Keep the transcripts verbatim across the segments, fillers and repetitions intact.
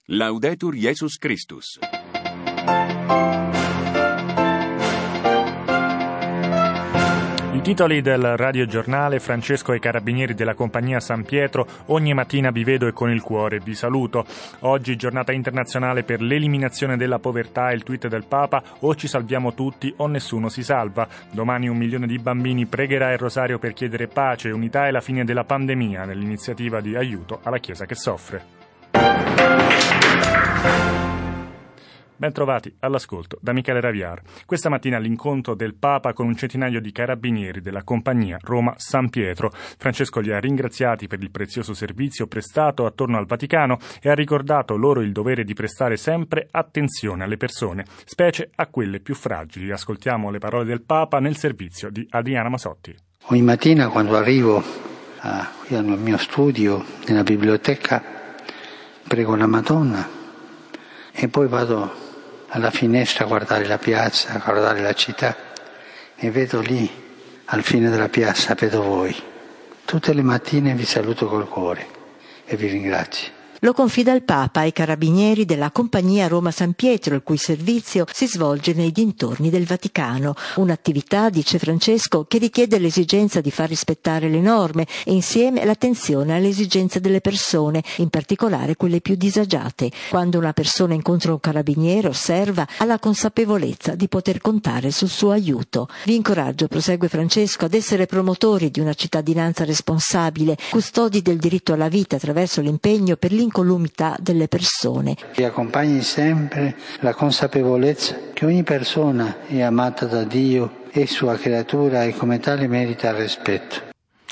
Laudetur Jesus Christus. I titoli del radiogiornale: Francesco ai carabinieri della compagnia San Pietro, ogni mattina vi vedo e con il cuore vi saluto. Oggi giornata internazionale per l'eliminazione della povertà, il tweet del Papa: o ci salviamo tutti o nessuno si salva. Domani un milione di bambini pregherà il rosario per chiedere pace, unità e la fine della pandemia nell'iniziativa di aiuto alla Chiesa che soffre. Ben trovati all'ascolto da Michele Raviar. Questa mattina l'incontro del Papa con un centinaio di carabinieri della compagnia Roma San Pietro. Francesco li ha ringraziati per il prezioso servizio prestato attorno al Vaticano e ha ricordato loro il dovere di prestare sempre attenzione alle persone, specie a quelle più fragili. Ascoltiamo le parole del Papa nel servizio di Adriana Masotti. Ogni mattina quando arrivo a, io nel mio studio, nella biblioteca, prego la Madonna e poi vado alla finestra a guardare la piazza, a guardare la città e vedo lì, al fine della piazza, vedo voi. Tutte le mattine vi saluto col cuore e vi ringrazio. Lo confida il Papa ai carabinieri della compagnia Roma San Pietro, il cui servizio si svolge nei dintorni del Vaticano. Un'attività, dice Francesco, che richiede l'esigenza di far rispettare le norme e insieme l'attenzione alle esigenze delle persone, in particolare quelle più disagiate. Quando una persona incontra un carabiniere, osserva, ha la consapevolezza di poter contare sul suo aiuto. Vi incoraggio, prosegue Francesco, ad essere promotori di una cittadinanza responsabile, custodi del diritto alla vita attraverso l'impegno per l'incolumità delle persone. Vi accompagni sempre la consapevolezza che ogni persona è amata da Dio, è sua creatura e come tale merita il rispetto.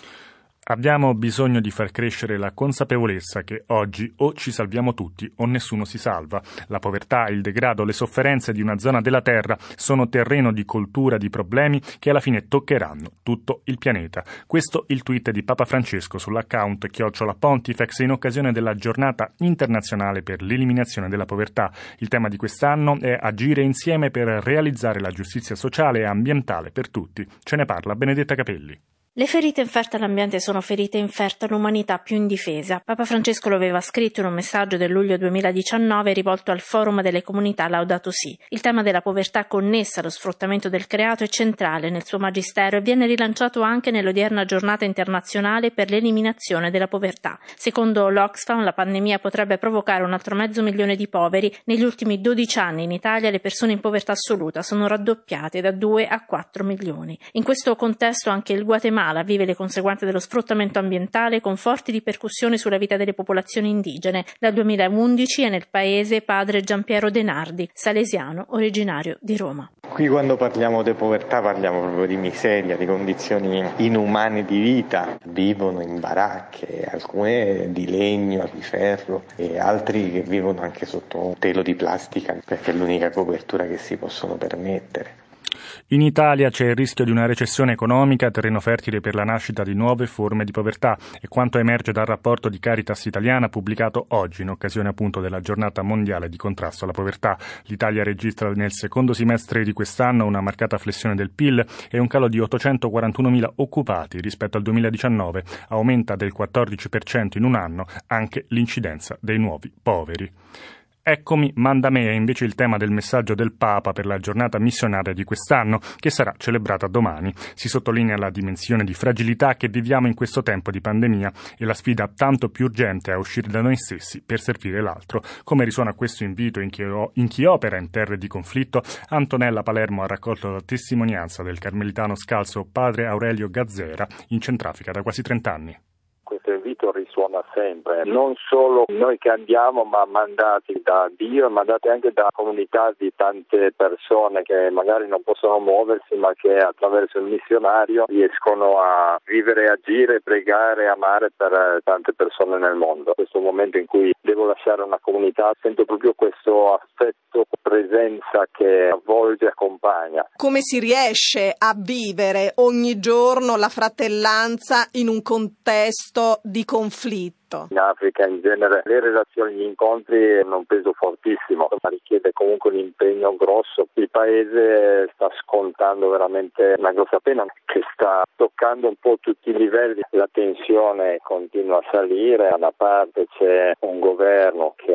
Abbiamo bisogno di far crescere la consapevolezza che oggi o ci salviamo tutti o nessuno si salva. La povertà, il degrado, le sofferenze di una zona della Terra sono terreno di coltura di problemi che alla fine toccheranno tutto il pianeta. Questo il tweet di Papa Francesco sull'account chiocciola Pontifex in occasione della giornata internazionale per l'eliminazione della povertà. Il tema di quest'anno è agire insieme per realizzare la giustizia sociale e ambientale per tutti. Ce ne parla Benedetta Capelli. Le ferite inferte all'ambiente sono ferite inferte all'umanità più indifesa. Papa Francesco lo aveva scritto in un messaggio del luglio duemiladiciannove rivolto al Forum delle Comunità Laudato Si. Il tema della povertà connessa allo sfruttamento del creato è centrale nel suo magistero e viene rilanciato anche nell'odierna giornata internazionale per l'eliminazione della povertà. Secondo l'Oxfam, la pandemia potrebbe provocare un altro mezzo milione di poveri. Negli ultimi dodici anni in Italia le persone in povertà assoluta sono raddoppiate da due a quattro milioni. In questo contesto anche il Guatemala vive le conseguenze dello sfruttamento ambientale con forti ripercussioni sulla vita delle popolazioni indigene. Dal duemilaundici è nel paese padre Giampiero Denardi, salesiano originario di Roma. Qui quando parliamo di povertà parliamo proprio di miseria, di condizioni inumane di vita. Vivono in baracche, alcune di legno, di ferro e altri che vivono anche sotto un telo di plastica perché è l'unica copertura che si possono permettere. In Italia c'è il rischio di una recessione economica, terreno fertile per la nascita di nuove forme di povertà, e quanto emerge dal rapporto di Caritas Italiana pubblicato oggi in occasione appunto della giornata mondiale di contrasto alla povertà. L'Italia registra nel secondo semestre di quest'anno una marcata flessione del P I L e un calo di ottocentoquarantunomila occupati rispetto al duemiladiciannove. Aumenta del quattordici per cento in un anno anche l'incidenza dei nuovi poveri. Eccomi, manda me è invece il tema del messaggio del Papa per la giornata missionaria di quest'anno, che sarà celebrata domani. Si sottolinea la dimensione di fragilità che viviamo in questo tempo di pandemia e la sfida tanto più urgente a uscire da noi stessi per servire l'altro. Come risuona questo invito in chi, in chi opera in terre di conflitto, Antonella Palermo ha raccolto la testimonianza del carmelitano scalzo padre Aurelio Gazzera in Centrafrica da quasi trent'anni. Questo invito risuona sempre, non solo noi che andiamo, ma mandati da Dio, mandati anche da comunità di tante persone che magari non possono muoversi, ma che attraverso il missionario riescono a vivere, agire, pregare, amare per tante persone nel mondo. In questo momento in cui devo lasciare una comunità, sento proprio questo affetto, presenza che avvolge e accompagna. Come si riesce a vivere ogni giorno la fratellanza in un contesto di conflitto? In Africa in genere le relazioni, gli incontri hanno un peso fortissimo, ma richiede comunque un impegno grosso. Il paese sta scontando veramente una grossa pena che sta toccando un po' tutti i livelli. La tensione continua a salire, da una parte c'è un governo che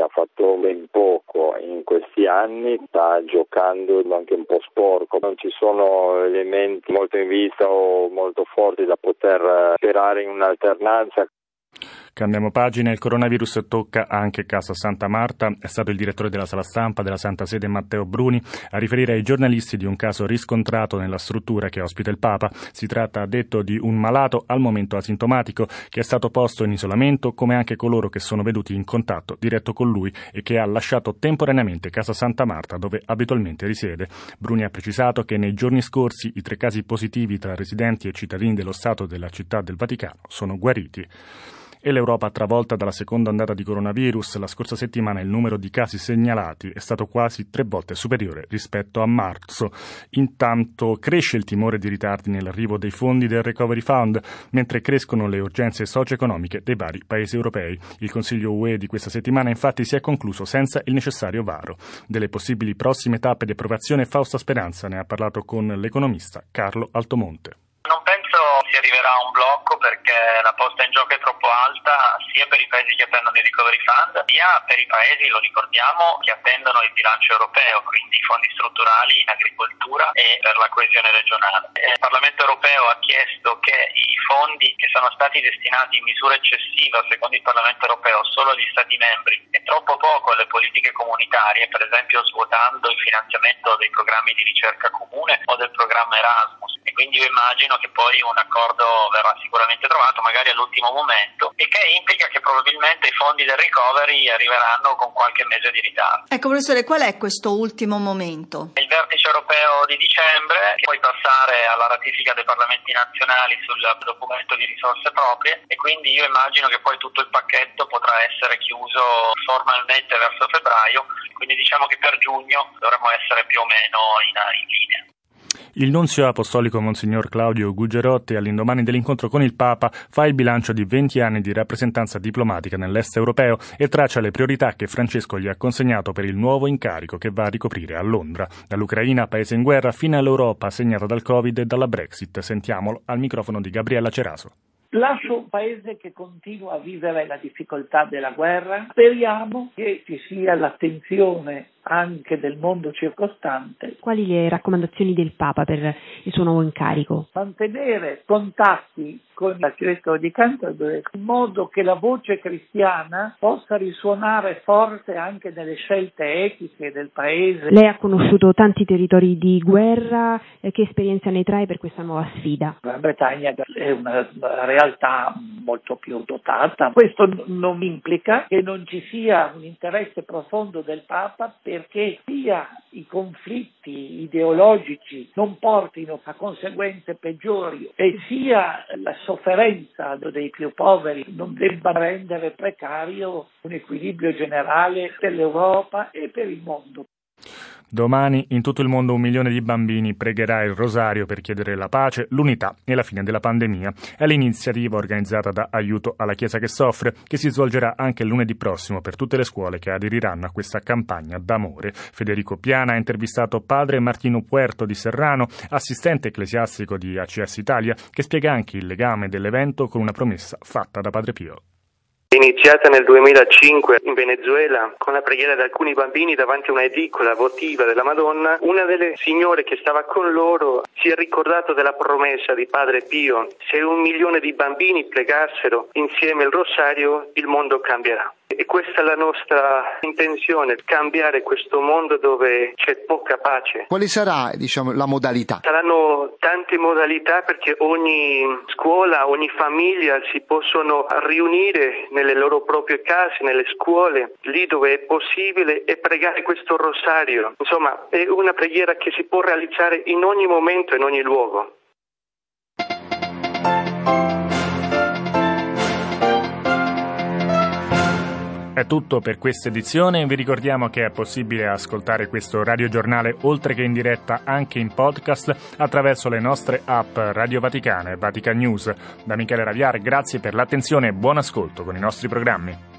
ha fatto ben poco in questi anni, sta giocando anche un po' sporco, non ci sono elementi molto in vista o molto forti da poter sperare in un'alternanza. Cambiamo pagina, il coronavirus tocca anche Casa Santa Marta. È stato il direttore della sala stampa della Santa Sede Matteo Bruni a riferire ai giornalisti di un caso riscontrato nella struttura che ospita il Papa. Si tratta, ha detto, di un malato al momento asintomatico che è stato posto in isolamento, come anche coloro che sono venuti in contatto diretto con lui e che ha lasciato temporaneamente Casa Santa Marta, dove abitualmente risiede. Bruni ha precisato che nei giorni scorsi i tre casi positivi tra residenti e cittadini dello Stato della Città del Vaticano sono guariti. E l'Europa travolta dalla seconda ondata di coronavirus. La scorsa settimana il numero di casi segnalati è stato quasi tre volte superiore rispetto a marzo. Intanto cresce il timore di ritardi nell'arrivo dei fondi del Recovery Fund, mentre crescono le urgenze socio-economiche dei vari paesi europei. Il Consiglio U E di questa settimana infatti si è concluso senza il necessario varo. Delle possibili prossime tappe di approvazione Fausta Speranza ne ha parlato con l'economista Carlo Altomonte. Non penso si arriverà a un blocco perché la posta in gioco è troppo alta sia per i paesi che attendono il Recovery Fund sia per i paesi, lo ricordiamo, che attendono il bilancio europeo, quindi i fondi strutturali in agricoltura e per la coesione regionale. Il Parlamento europeo ha chiesto che i fondi che sono stati destinati in misura eccessiva, secondo il Parlamento europeo, solo agli Stati membri e troppo poco alle politiche comunitarie, per esempio svuotando il finanziamento dei programmi di ricerca comune o del programma Erasmus. E quindi io immagino che poi un accordo verrà sicuramente trovato, magari all'ultimo momento, e che implica che probabilmente i fondi del recovery arriveranno con qualche mese di ritardo. Ecco, professore, qual è questo ultimo momento? Il vertice europeo di dicembre, poi passare alla ratifica dei parlamenti nazionali sul documento di risorse proprie, e quindi io immagino che poi tutto il pacchetto potrà essere chiuso formalmente verso febbraio, quindi diciamo che per giugno dovremmo essere più o meno in, in linea. Il nunzio apostolico Monsignor Claudio Gugerotti, all'indomani dell'incontro con il Papa, fa il bilancio di venti anni di rappresentanza diplomatica nell'est europeo e traccia le priorità che Francesco gli ha consegnato per il nuovo incarico che va a ricoprire a Londra. Dall'Ucraina, paese in guerra, fino all'Europa segnata dal Covid e dalla Brexit. Sentiamolo al microfono di Gabriella Ceraso. Lascio un paese che continua a vivere la difficoltà della guerra. Speriamo che ci sia l'attenzione anche del mondo circostante. Quali le raccomandazioni del Papa per il suo nuovo incarico? Mantenere contatti con l'arcivescovo di Canterbury in modo che la voce cristiana possa risuonare forte anche nelle scelte etiche del paese. Lei ha conosciuto tanti territori di guerra, eh, che esperienza ne trae per questa nuova sfida? La Gran Bretagna è una realtà molto più dotata. Questo non implica che non ci sia un interesse profondo del Papa perché sia i conflitti ideologici non portino a conseguenze peggiori e sia la sofferenza dei più poveri non debba rendere precario un equilibrio generale per l'Europa e per il mondo. Domani in tutto il mondo un milione di bambini pregherà il rosario per chiedere la pace, l'unità e la fine della pandemia. È l'iniziativa organizzata da Aiuto alla Chiesa che soffre, che si svolgerà anche lunedì prossimo per tutte le scuole che aderiranno a questa campagna d'amore. Federico Piana ha intervistato padre Martino Puerto di Serrano, assistente ecclesiastico di A C S Italia, che spiega anche il legame dell'evento con una promessa fatta da Padre Pio. Iniziata nel duemilacinque in Venezuela con la preghiera di alcuni bambini davanti a una edicola votiva della Madonna, una delle signore che stava con loro si è ricordato della promessa di Padre Pio: se un milione di bambini pregassero insieme il rosario, il mondo cambierà. E questa è la nostra intenzione, cambiare questo mondo dove c'è poca pace. Quale sarà, diciamo, la modalità? Saranno tante modalità perché ogni scuola, ogni famiglia si possono riunire nelle loro proprie case, nelle scuole, lì dove è possibile, e pregare questo rosario. Insomma, è una preghiera che si può realizzare in ogni momento, in ogni luogo. È tutto per questa edizione. Vi ricordiamo che è possibile ascoltare questo radiogiornale oltre che in diretta anche in podcast attraverso le nostre app Radio Vaticana e Vatican News. Da Michele Raviar, grazie per l'attenzione e buon ascolto con i nostri programmi.